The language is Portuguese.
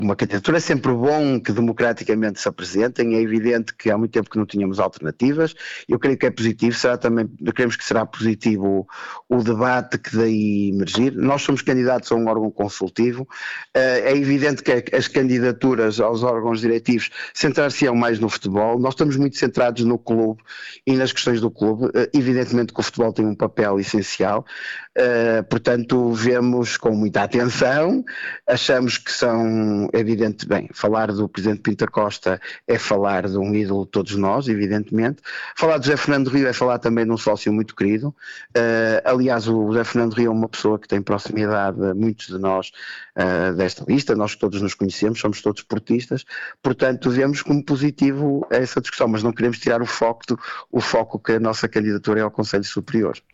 uma candidatura é sempre bom que democraticamente se apresentem, é evidente que há muito tempo que não tínhamos alternativas, eu creio que é positivo, queremos que será positivo o debate que daí emergir. Nós somos candidatos a um órgão consultivo, é evidente que as candidaturas aos órgãos diretivos centrar-se-ão mais no futebol, nós estamos muito centrados no clube e nas questões do clube, evidentemente que o futebol tem um papel essencial, portanto vemos com muita atenção, achamos que é evidente, falar do Presidente Pinto da Costa é falar de um ídolo de todos nós, evidentemente. Falar de José Fernando Rio é falar também de um sócio muito querido. Aliás, o José Fernando Rio é uma pessoa que tem proximidade a muitos de nós desta lista, nós todos nos conhecemos, somos todos portistas, portanto vemos como positivo essa discussão, mas não queremos tirar o foco que a nossa candidatura é ao Conselho Superior.